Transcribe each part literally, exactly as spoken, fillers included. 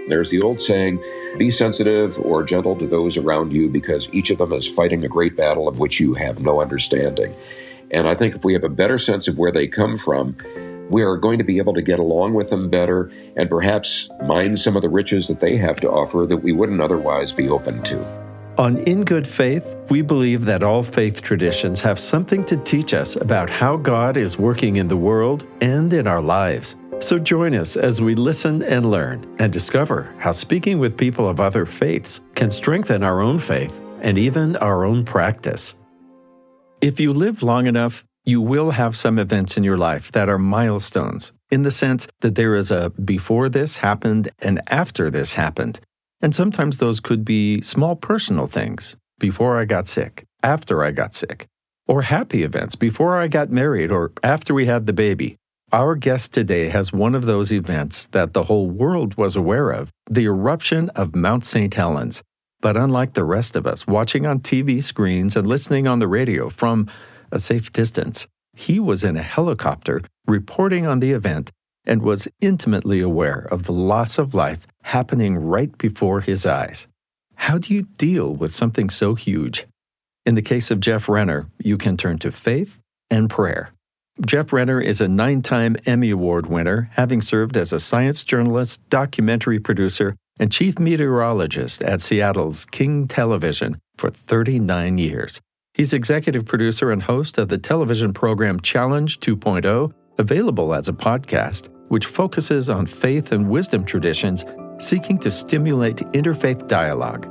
There's the old saying, be sensitive or gentle to those around you because each of them is fighting a great battle of which you have no understanding. And I think if we have a better sense of where they come from, we are going to be able to get along with them better and perhaps mine some of the riches that they have to offer that we wouldn't otherwise be open to. On In Good Faith, we believe that all faith traditions have something to teach us about how God is working in the world and in our lives. So join us as we listen and learn and discover how speaking with people of other faiths can strengthen our own faith and even our own practice. If you live long enough, you will have some events in your life that are milestones, in the sense that there is a before this happened and after this happened. And sometimes those could be small personal things, before I got sick, after I got sick, or happy events, before I got married or after we had the baby. Our guest today has one of those events that the whole world was aware of, the eruption of Mount Saint Helens. But unlike the rest of us watching on T V screens and listening on the radio from a safe distance, he was in a helicopter reporting on the event and was intimately aware of the loss of life happening right before his eyes. How do you deal with something so huge? In the case of Jeff Renner, you can turn to faith and prayer. Jeff Renner is a nine-time Emmy Award winner, having served as a science journalist, documentary producer, and chief meteorologist at Seattle's King Television for thirty-nine years. He's executive producer and host of the television program Challenge two point oh, available as a podcast, which focuses on faith and wisdom traditions, seeking to stimulate interfaith dialogue.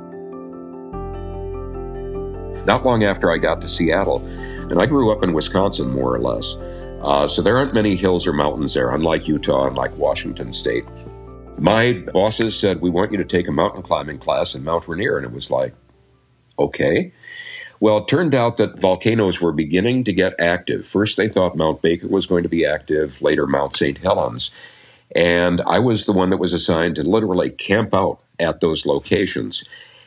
Not long after I got to Seattle, and I grew up in Wisconsin, more or less, uh, so there aren't many hills or mountains there, unlike Utah, unlike Washington State. My bosses said, we want you to take a mountain climbing class in Mount Rainier, and it was like, okay. Well, it turned out that volcanoes were beginning to get active. First, they thought Mount Baker was going to be active, later Mount Saint Helens. And I was the one that was assigned to literally camp out at those locations.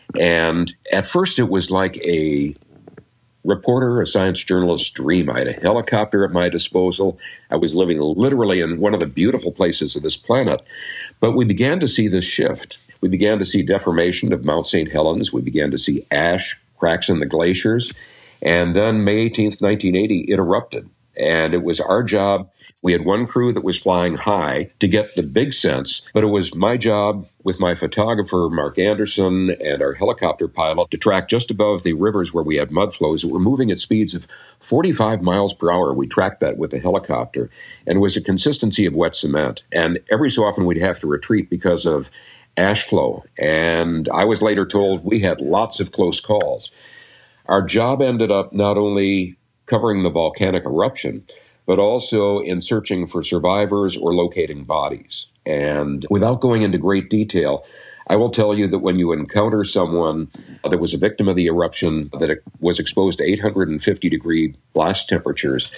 And at first, it was like a reporter, a science journalist's dream. I had a helicopter at my disposal. I was living literally in one of the beautiful places of this planet. But we began to see this shift. We began to see deformation of Mount Saint Helens. We began to see ash, cracks in the glaciers. And then May eighteenth, nineteen eighty, it erupted. And it was our job. We had one crew that was flying high to get the big sense, but it was my job with my photographer, Mark Anderson, and our helicopter pilot to track just above the rivers where we had mud flows that were moving at speeds of forty-five miles per hour. We tracked that with the helicopter, and it was a consistency of wet cement. And every so often we'd have to retreat because of ash flow. And I was later told we had lots of close calls. Our job ended up not only covering the volcanic eruption, but also in searching for survivors or locating bodies. And without going into great detail, I will tell you that when you encounter someone that was a victim of the eruption, that was exposed to eight hundred fifty degree blast temperatures,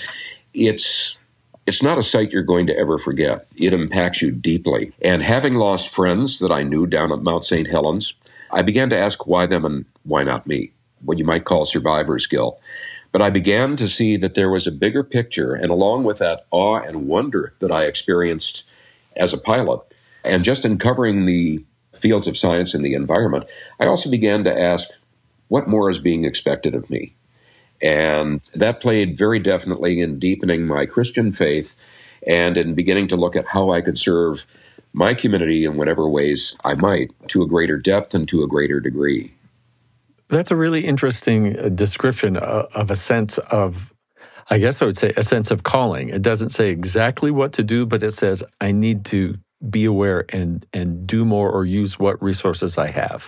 it's it's not a sight you're going to ever forget. It impacts you deeply. And having lost friends that I knew down at Mount Saint Helens, I began to ask why them and why not me, what you might call survivor's guilt. But I began to see that there was a bigger picture, and along with that awe and wonder that I experienced as a pilot, and just in covering the fields of science and the environment, I also began to ask, what more is being expected of me? And that played very definitely in deepening my Christian faith and in beginning to look at how I could serve my community in whatever ways I might, to a greater depth and to a greater degree. That's a really interesting description of a sense of, I guess I would say, a sense of calling. It doesn't say exactly what to do, but it says, I need to be aware and, and do more or use what resources I have.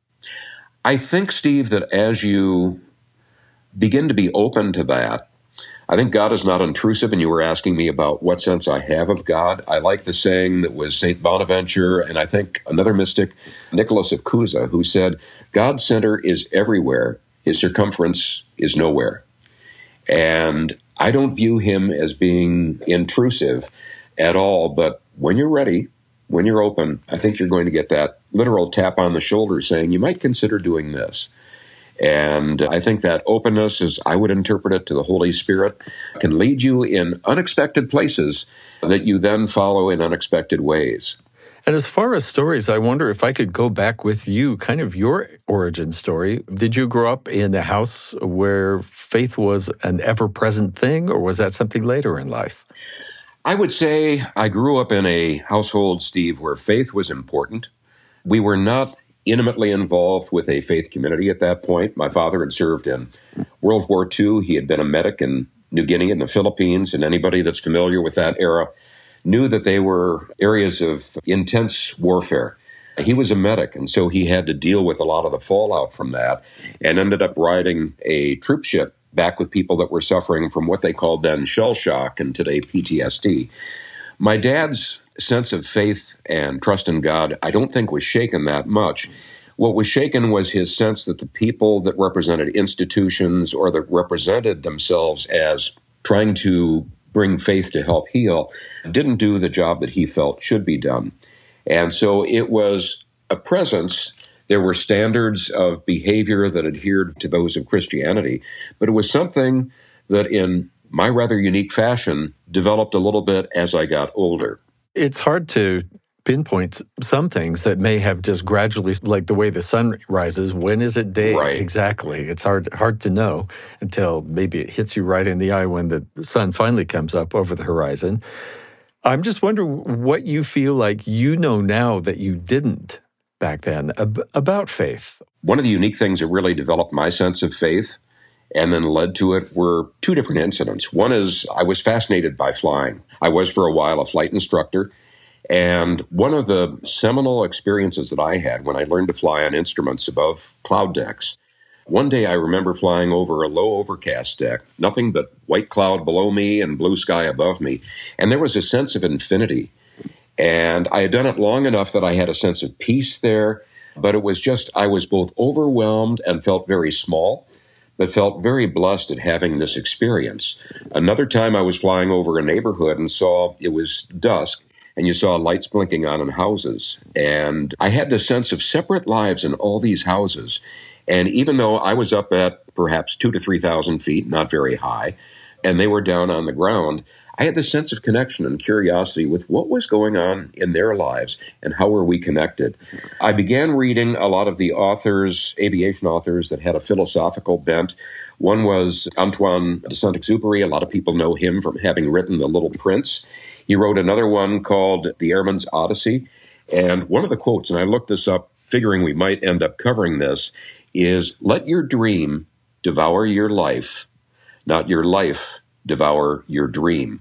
I think, Steve, that as you begin to be open to that, I think God is not intrusive, and you were asking me about what sense I have of God. I like the saying that was Saint Bonaventure, and I think another mystic, Nicholas of Cusa, who said, God's center is everywhere, his circumference is nowhere. And I don't view him as being intrusive at all, but when you're ready, when you're open, I think you're going to get that literal tap on the shoulder saying, you might consider doing this. And I think that openness, as I would interpret it, to the Holy Spirit, can lead you in unexpected places that you then follow in unexpected ways. And as far as stories, I wonder if I could go back with you, kind of your origin story. Did you grow up in a house where faith was an ever-present thing, or was that something later in life? I would say I grew up in a household, Steve, where faith was important. We were not intimately involved with a faith community at that point. My father had served in World War Two. He had been a medic in New Guinea and the Philippines, and anybody that's familiar with that era knew that they were areas of intense warfare. He was a medic, and so he had to deal with a lot of the fallout from that, and ended up riding a troop ship back with people that were suffering from what they called then shell shock and today P T S D. My dad's sense of faith and trust in God, I don't think was shaken that much. What was shaken was his sense that the people that represented institutions or that represented themselves as trying to bring faith to help heal didn't do the job that he felt should be done. And so it was a presence. There were standards of behavior that adhered to those of Christianity, but it was something that in my rather unique fashion developed a little bit as I got older. It's hard to pinpoint some things that may have just gradually, like the way the sun rises. When is it day? Right. Exactly. It's hard hard to know until maybe it hits you right in the eye when the sun finally comes up over the horizon. I'm just wondering what you feel like you know now that you didn't back then ab- about faith. One of the unique things that really developed my sense of faith and then led to it were two different incidents. One is I was fascinated by flying. I was for a while a flight instructor. And one of the seminal experiences that I had when I learned to fly on instruments above cloud decks, one day I remember flying over a low overcast deck, nothing but white cloud below me and blue sky above me. And there was a sense of infinity. And I had done it long enough that I had a sense of peace there. But it was just, I was both overwhelmed and felt very small, but felt very blessed at having this experience. Another time I was flying over a neighborhood and saw it was dusk, and you saw lights blinking on in houses. And I had this sense of separate lives in all these houses. And even though I was up at perhaps two to three thousand feet, not very high, and they were down on the ground, I had this sense of connection and curiosity with what was going on in their lives and how were we connected. I began reading a lot of the authors, aviation authors that had a philosophical bent. One was Antoine de Saint-Exupéry. A lot of people know him from having written The Little Prince. He wrote another one called The Airman's Odyssey. And one of the quotes, and I looked this up figuring we might end up covering this, is, "Let your dream devour your life, not your life devour your dream."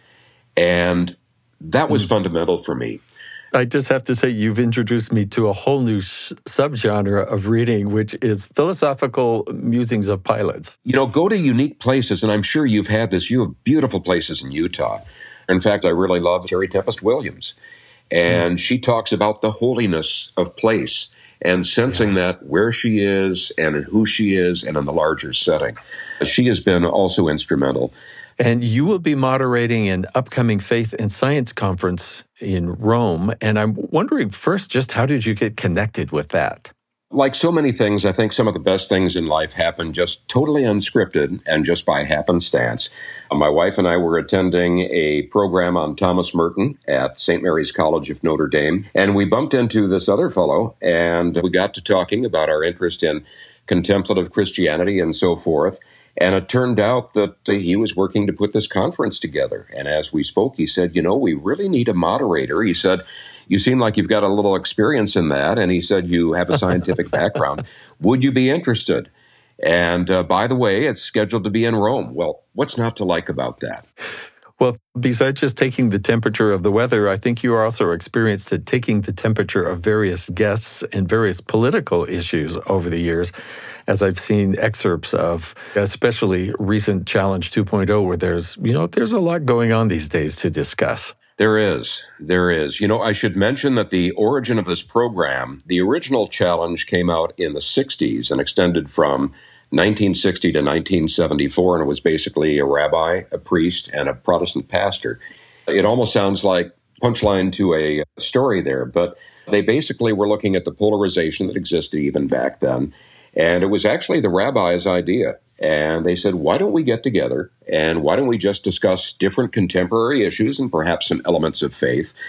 And that was mm. fundamental for me. I just have to say, you've introduced me to a whole new sh- subgenre of reading, which is philosophical musings of pilots. You know, go to unique places, and I'm sure you've had this. You have beautiful places in Utah. In fact, I really love Terry Tempest Williams. And mm. she talks about the holiness of place and sensing yeah. that where she is and in who she is and in the larger setting. She has been also instrumental. And you will be moderating an upcoming Faith and Science conference in Rome. And I'm wondering first, just how did you get connected with that? Like so many things, I think some of the best things in life happen just totally unscripted and just by happenstance. My wife and I were attending a program on Thomas Merton at Saint Mary's College of Notre Dame, and we bumped into this other fellow, and we got to talking about our interest in contemplative Christianity and so forth. And it turned out that he was working to put this conference together. And as we spoke, he said, you know, we really need a moderator. He said, you seem like you've got a little experience in that. And he said, you have a scientific background. Would you be interested? And uh, by the way, it's scheduled to be in Rome. Well, what's not to like about that? Well, besides just taking the temperature of the weather, I think you are also experienced at taking the temperature of various guests and various political issues over the years, as I've seen excerpts of, especially recent Challenge two point oh, where there's, you know, there's a lot going on these days to discuss. There is. There is. You know, I should mention that the origin of this program, the original challenge came out in the sixties and extended from nineteen sixty to nineteen seventy-four, and it was basically a rabbi, a priest, and a Protestant pastor. It almost sounds like punchline to a story there, but they basically were looking at the polarization that existed even back then, and it was actually the rabbi's idea. And they said, why don't we get together, and why don't we just discuss different contemporary issues and perhaps some elements of faith,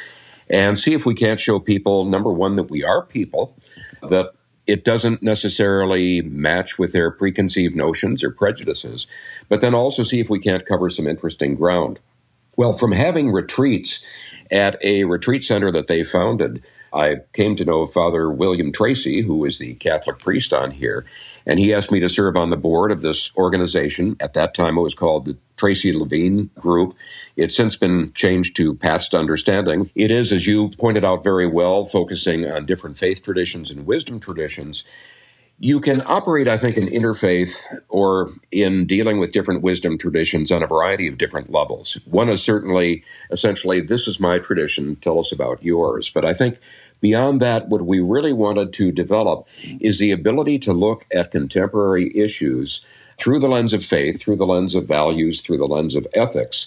and see if we can't show people, number one, that we are people, that it doesn't necessarily match with their preconceived notions or prejudices, but then also see if we can't cover some interesting ground. Well, from having retreats at a retreat center that they founded, I came to know Father William Tracy, who is the Catholic priest on here, and he asked me to serve on the board of this organization. At that time, it was called the Tracy Levine Group. It's since been changed to Paths to Understanding. It is, as you pointed out very well, focusing on different faith traditions and wisdom traditions. You can operate, I think, in interfaith or in dealing with different wisdom traditions on a variety of different levels. One is certainly, essentially, this is my tradition, tell us about yours. But I think beyond that, what we really wanted to develop is the ability to look at contemporary issues through the lens of faith, through the lens of values, through the lens of ethics.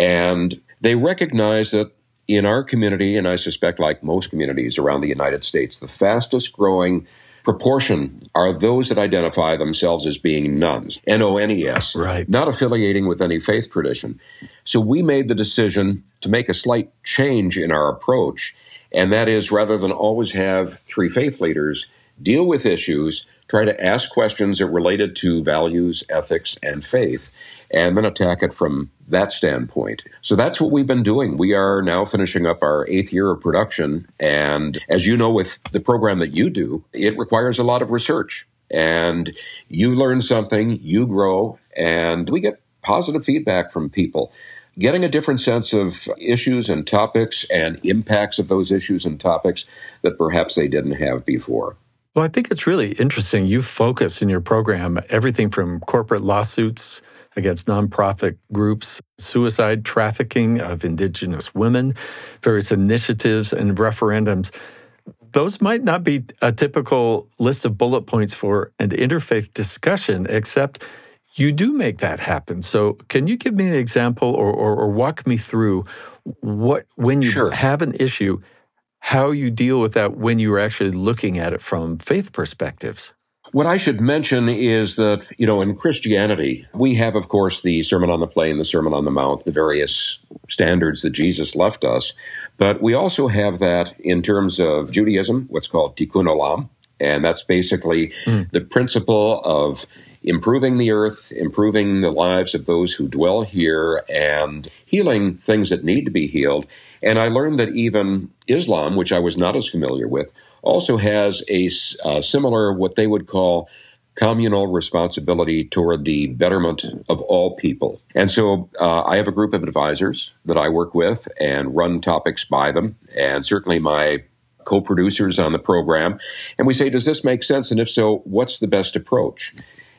And they recognize that in our community, and I suspect like most communities around the United States, the fastest growing proportion are those that identify themselves as being nuns, N O N E S, right, not affiliating with any faith tradition. So we made the decision to make a slight change in our approach, and that is rather than always have three faith leaders deal with issues, try to ask questions that related to values, ethics, and faith, and then attack it from that standpoint. So that's what we've been doing. We are now finishing up our eighth year of production. And as you know, with the program that you do, it requires a lot of research. And you learn something, you grow, and we get positive feedback from people, getting a different sense of issues and topics and impacts of those issues and topics that perhaps they didn't have before. Well, I think it's really interesting. You focus in your program everything from corporate lawsuits against nonprofit groups, suicide, trafficking of Indigenous women, various initiatives and referendums. Those might not be a typical list of bullet points for an interfaith discussion, except you do make that happen. So can you give me an example or, or, or walk me through what when you Sure. have an issue, how you deal with that when you're actually looking at it from faith perspectives? What I should mention is that, you know, in Christianity, we have, of course, the Sermon on the Plain, the Sermon on the Mount, the various standards that Jesus left us. But we also have that in terms of Judaism, what's called Tikkun Olam. And that's basically mm. the principle of improving the earth, improving the lives of those who dwell here, and healing things that need to be healed. And I learned that even Islam, which I was not as familiar with, also has a uh, similar, what they would call communal responsibility toward the betterment of all people. And so uh, I have a group of advisors that I work with and run topics by them, and certainly my co-producers on the program. And we say, does this make sense? And if so, what's the best approach?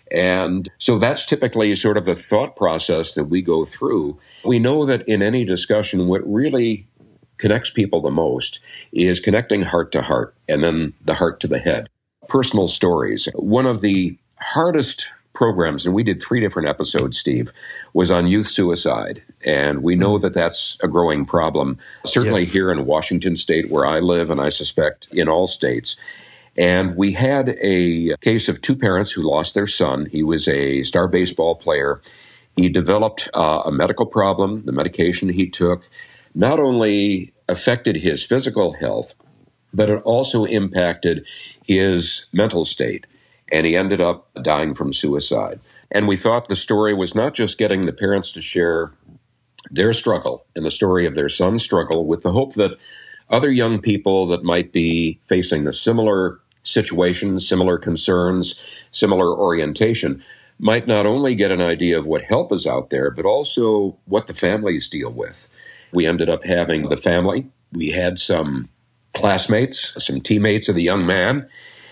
And so that's typically sort of the thought process that we go through. We know that in any discussion, what really connects people the most is connecting heart to heart and then the heart to the head. Personal stories. One of the hardest programs, and we did three different episodes, Steve, was on youth suicide. And we know that that's a growing problem, certainly yes. here in Washington State where I live, and I suspect in all states. And we had a case of two parents who lost their son. He was a star baseball player. He developed uh, a medical problem. The medication he took not only affected his physical health, but it also impacted his mental state. And he ended up dying from suicide. And we thought the story was not just getting the parents to share their struggle and the story of their son's struggle with the hope that other young people that might be facing the similar situation, similar concerns, similar orientation, might not only get an idea of what help is out there, but also what the families deal with. We ended up having the family. We had some classmates, some teammates of the young man,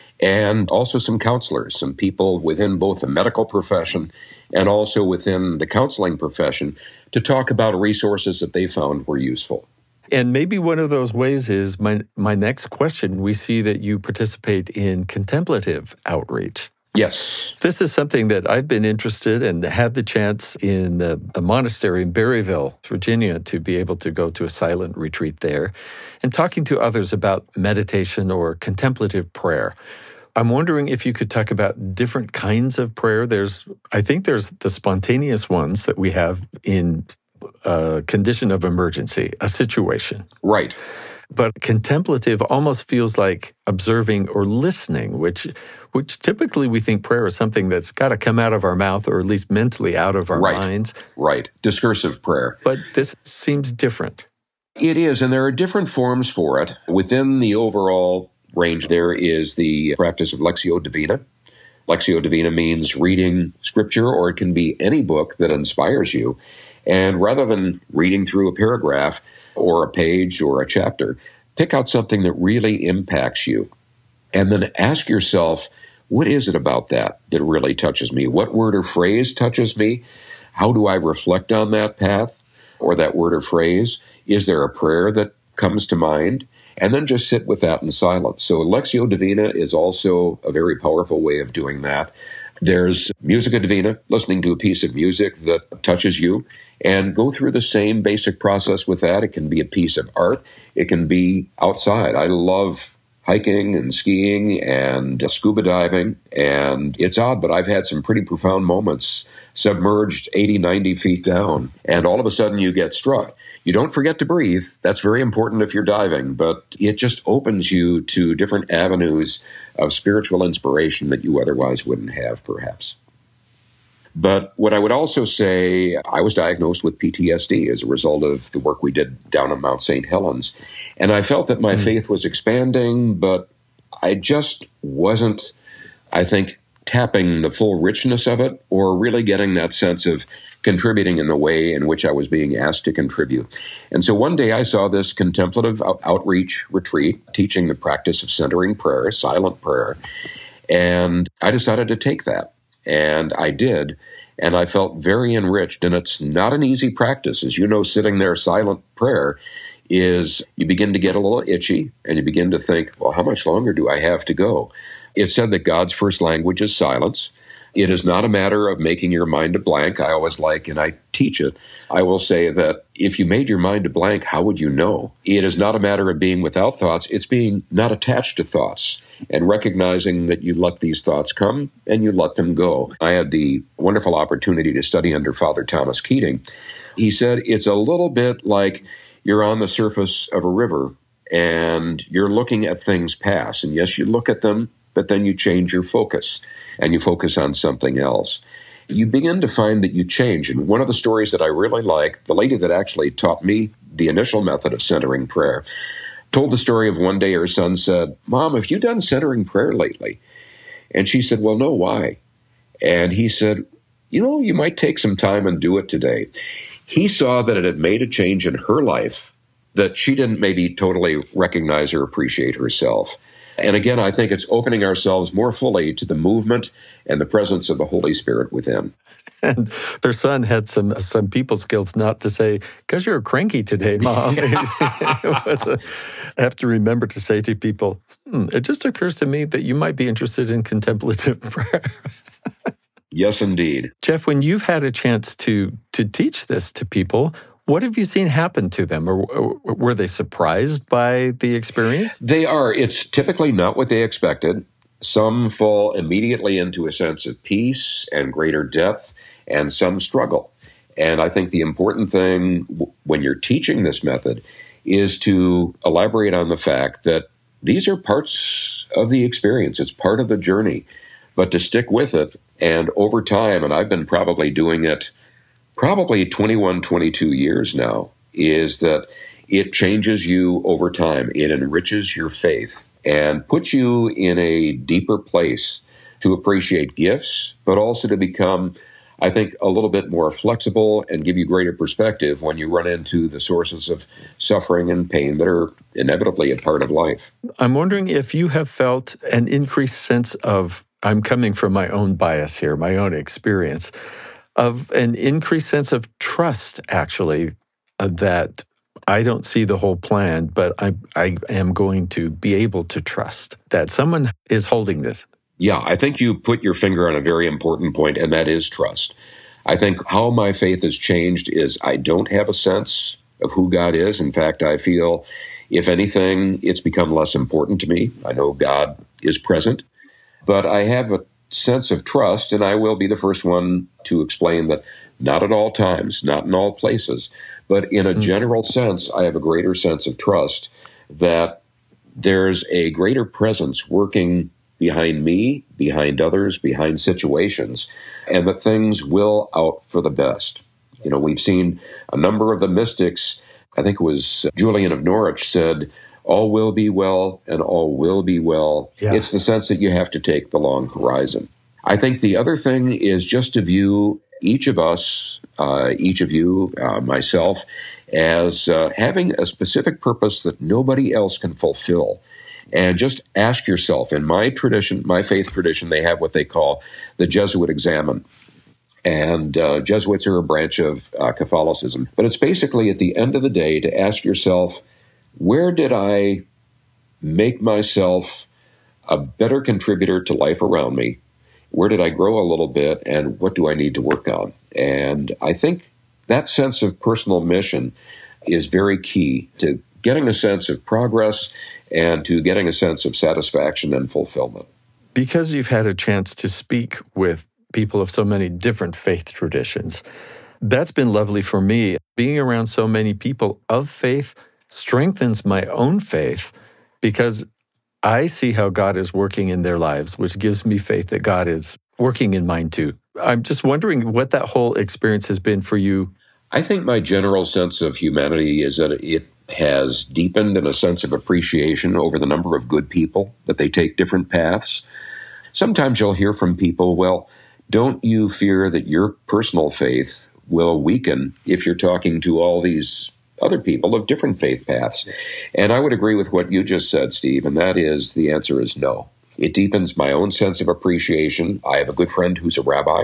and also some counselors, some people within both the medical profession and also within the counseling profession to talk about resources that they found were useful. And maybe one of those ways is my my next question. We see that you participate in contemplative outreach. Yes. This is something that I've been interested in, had the chance in a, a monastery in Berryville, Virginia, to be able to go to a silent retreat there and talking to others about meditation or contemplative prayer. I'm wondering if you could talk about different kinds of prayer. There's, I think there's the spontaneous ones that we have in a condition of emergency, a situation. Right. But contemplative almost feels like observing or listening, which which typically we think prayer is something that's got to come out of our mouth or at least mentally out of our right, minds. Right. Discursive prayer. But this seems different. It is, and there are different forms for it. Within the overall range, there is the practice of Lectio Divina. Lectio Divina means reading scripture, or it can be any book that inspires you. And rather than reading through a paragraph or a page or a chapter, pick out something that really impacts you. And then ask yourself, what is it about that that really touches me? What word or phrase touches me? How do I reflect on that path or that word or phrase? Is there a prayer that comes to mind? And then just sit with that in silence. So Lectio Divina is also a very powerful way of doing that. There's Musica Divina, listening to a piece of music that touches you, and go through the same basic process with that. It can be a piece of art. It can be outside. I love hiking and skiing and scuba diving, and it's odd, but I've had some pretty profound moments submerged eighty, ninety feet down, and all of a sudden you get struck. You don't forget to breathe. That's very important if you're diving, but it just opens you to different avenues of spiritual inspiration that you otherwise wouldn't have, perhaps. But what I would also say, I was diagnosed with P T S D as a result of the work we did down at Mount Saint Helens. And I felt that my mm. faith was expanding, but I just wasn't, I think, tapping the full richness of it or really getting that sense of contributing in the way in which I was being asked to contribute. And so one day I saw this contemplative out- outreach retreat teaching the practice of centering prayer, silent prayer, and I decided to take that. And I did, and I felt very enriched. And it's not an easy practice. As you know, sitting there silent prayer is you begin to get a little itchy, and you begin to think, well, how much longer do I have to go? It's said that God's first language is silence. It is not a matter of making your mind a blank. I always like, and I teach it, I will say that if you made your mind a blank, how would you know? It is not a matter of being without thoughts. It's being not attached to thoughts and recognizing that you let these thoughts come and you let them go. I had the wonderful opportunity to study under Father Thomas Keating. He said it's a little bit like you're on the surface of a river and you're looking at things pass. And yes, you look at them, but then you change your focus and you focus on something else. You begin to find that you change. And one of the stories that I really like, the lady that actually taught me the initial method of centering prayer, told the story of one day her son said, "Mom, have you done centering prayer lately?" And she said, "Well, no, why?" And he said, "You know, you might take some time and do it today." He saw that it had made a change in her life that she didn't maybe totally recognize or appreciate herself. And again, I think it's opening ourselves more fully to the movement and the presence of the Holy Spirit within. And their son had some some people skills not to say, "Because you're cranky today, Mom." It was a, I have to remember to say to people, hmm, it just occurs to me that you might be interested in contemplative prayer. Yes, indeed. Jeff, when you've had a chance to to teach this to people, what have you seen happen to them? Or, or were they surprised by the experience? They are. It's typically not what they expected. Some fall immediately into a sense of peace and greater depth, and some struggle. And I think the important thing w- when you're teaching this method is to elaborate on the fact that these are parts of the experience. It's part of the journey. But to stick with it, and over time, and I've been probably doing it probably twenty-one, twenty-two years now, is that it changes you over time. It enriches your faith and puts you in a deeper place to appreciate gifts, but also to become, I think, a little bit more flexible and give you greater perspective when you run into the sources of suffering and pain that are inevitably a part of life. I'm wondering if you have felt an increased sense of, I'm coming from my own bias here, my own experience, of an increased sense of trust, actually, uh, that I don't see the whole plan, but I, I am going to be able to trust that someone is holding this. Yeah, I think you put your finger on a very important point, and that is trust. I think how my faith has changed is I don't have a sense of who God is. In fact, I feel, if anything, it's become less important to me. I know God is present, but I have a sense of trust, and I will be the first one to explain that not at all times, not in all places, but in a general sense, I have a greater sense of trust that there's a greater presence working behind me, behind others, behind situations, and that things will out for the best. You know, we've seen a number of the mystics. I think it was Julian of Norwich said, all will be well and all will be well. Yeah. It's the sense that you have to take the long horizon. I think the other thing is just to view each of us, uh, each of you, uh, myself, as uh, having a specific purpose that nobody else can fulfill. And just ask yourself, in my tradition, my faith tradition, they have what they call the Jesuit examen. And uh, Jesuits are a branch of uh, Catholicism. But it's basically at the end of the day to ask yourself, where did I make myself a better contributor to life around me? Where did I grow a little bit? And what do I need to work on? And I think that sense of personal mission is very key to getting a sense of progress and to getting a sense of satisfaction and fulfillment. Because you've had a chance to speak with people of so many different faith traditions, that's been lovely for me. Being around so many people of faith strengthens my own faith because I see how God is working in their lives, which gives me faith that God is working in mine too. I'm just wondering what that whole experience has been for you. I think my general sense of humanity is that it has deepened in a sense of appreciation over the number of good people, that they take different paths. Sometimes you'll hear from people, well, don't you fear that your personal faith will weaken if you're talking to all these other people of different faith paths? And I would agree with what you just said, Steve, and that is, the answer is no. It deepens my own sense of appreciation. I have a good friend who's a rabbi,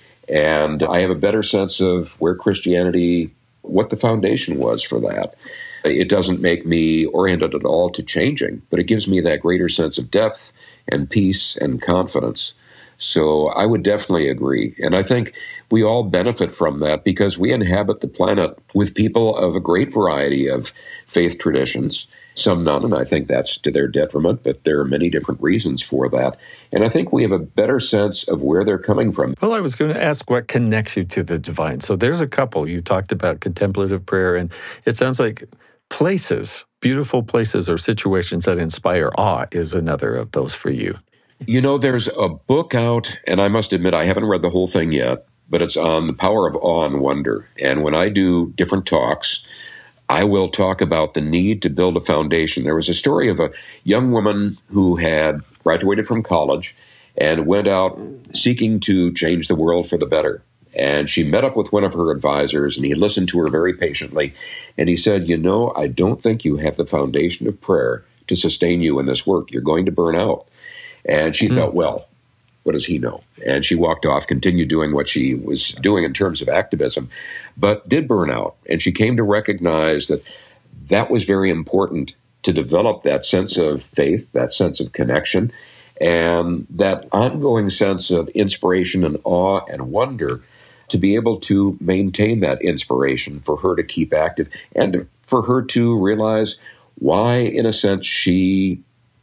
and I have a better sense of where Christianity, what the foundation was for that. It doesn't make me oriented at all to changing, but it gives me that greater sense of depth and peace and confidence. So I would definitely agree. And I think we all benefit from that because we inhabit the planet with people of a great variety of faith traditions, some none, and I think that's to their detriment, but there are many different reasons for that. And I think we have a better sense of where they're coming from. Well, I was going to ask what connects you to the divine. So there's a couple. You talked about contemplative prayer, and it sounds like places, beautiful places or situations that inspire awe is another of those for you. You know, there's a book out, and I must admit I haven't read the whole thing yet, but it's on the power of awe and wonder. And when I do different talks, I will talk about the need to build a foundation. There was a story of a young woman who had graduated from college and went out seeking to change the world for the better. And she met up with one of her advisors, and he listened to her very patiently. And he said, you know, I don't think you have the foundation of prayer to sustain you in this work. You're going to burn out. And she mm. thought, well, what does he know? And she walked off, continued doing what she was doing in terms of activism, but did burn out. And she came to recognize that that was very important to develop that sense of faith, that sense of connection, and that ongoing sense of inspiration and awe and wonder, to be able to maintain that inspiration for her to keep active and for her to realize why, in a sense, she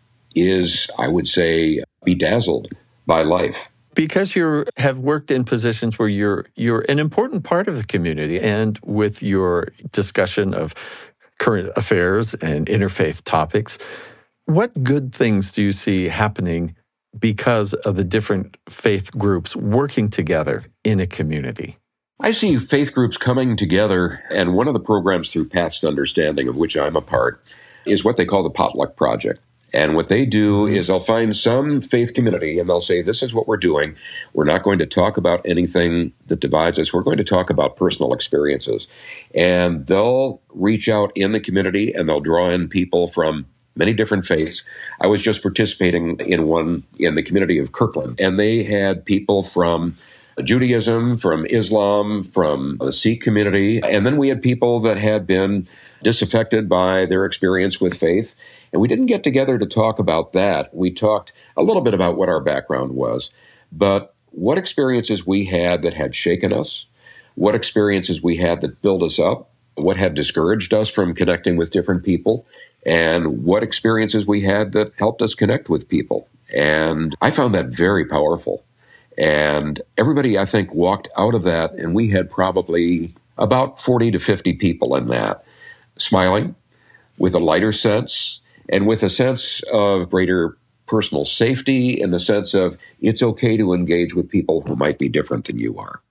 is, I would say, bedazzled by life. Because you have worked in positions where you're you're an important part of the community, and with your discussion of current affairs and interfaith topics, what good things do you see happening because of the different faith groups working together in a community? I see faith groups coming together, and one of the programs through Paths to Understanding, of which I'm a part, is what they call the Potluck Project. And what they do is they'll find some faith community and they'll say, this is what we're doing. We're not going to talk about anything that divides us. We're going to talk about personal experiences. And they'll reach out in the community and they'll draw in people from many different faiths. I was just participating in one in the community of Kirkland, and they had people from Judaism, from Islam, from the Sikh community. And then we had people that had been disaffected by their experience with faith. And we didn't get together to talk about that. We talked a little bit about what our background was, but what experiences we had that had shaken us, what experiences we had that built us up, what had discouraged us from connecting with different people, and what experiences we had that helped us connect with people. And I found that very powerful. And everybody, I think, walked out of that, and we had probably about forty to fifty people in that, smiling, with a lighter sense and with a sense of greater personal safety in the sense of it's okay to engage with people who might be different than you are.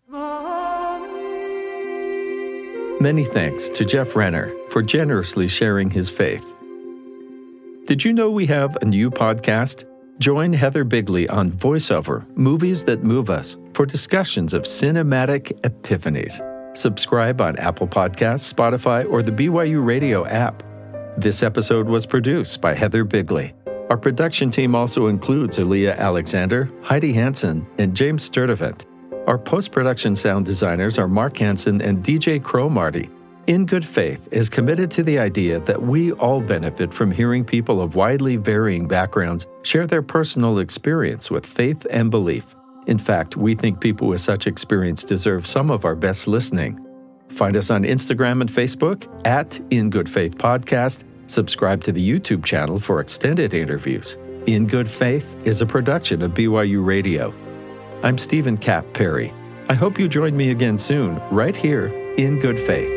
Many thanks to Jeff Renner for generously sharing his faith. Did you know we have a new podcast? Join Heather Bigley on VoiceOver, Movies That Move Us, for discussions of cinematic epiphanies. Subscribe on Apple Podcasts, Spotify, or the B Y U Radio app. This episode was produced by Heather Bigley. Our production team also includes Aaliyah Alexander, Heidi Hansen, and James Sturdivant. Our post-production sound designers are Mark Hansen and D J Crow Marty. In Good Faith is committed to the idea that we all benefit from hearing people of widely varying backgrounds share their personal experience with faith and belief. In fact, we think people with such experience deserve some of our best listening. Find us on Instagram and Facebook at In Good Faith Podcast. Subscribe to the YouTube channel for extended interviews. In Good Faith is a production of B Y U Radio. I'm Stephen Cap Perry. I hope you join me again soon, right here in Good Faith.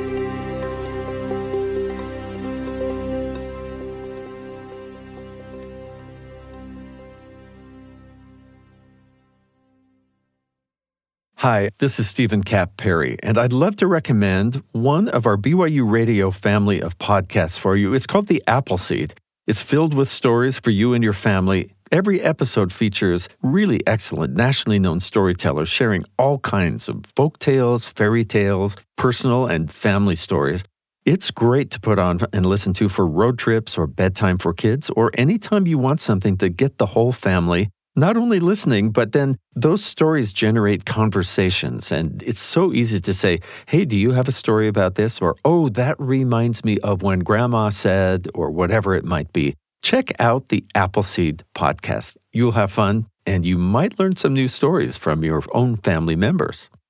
Hi, this is Stephen Cap Perry, and I'd love to recommend one of our B Y U Radio family of podcasts for you. It's called The Appleseed. It's filled with stories for you and your family. Every episode features really excellent, nationally known storytellers sharing all kinds of folk tales, fairy tales, personal and family stories. It's great to put on and listen to for road trips or bedtime for kids, or anytime you want something to get the whole family not only listening, but then those stories generate conversations. And it's so easy to say, hey, do you have a story about this? Or, oh, that reminds me of when Grandma said, or whatever it might be. Check out the Appleseed podcast. You'll have fun, and you might learn some new stories from your own family members.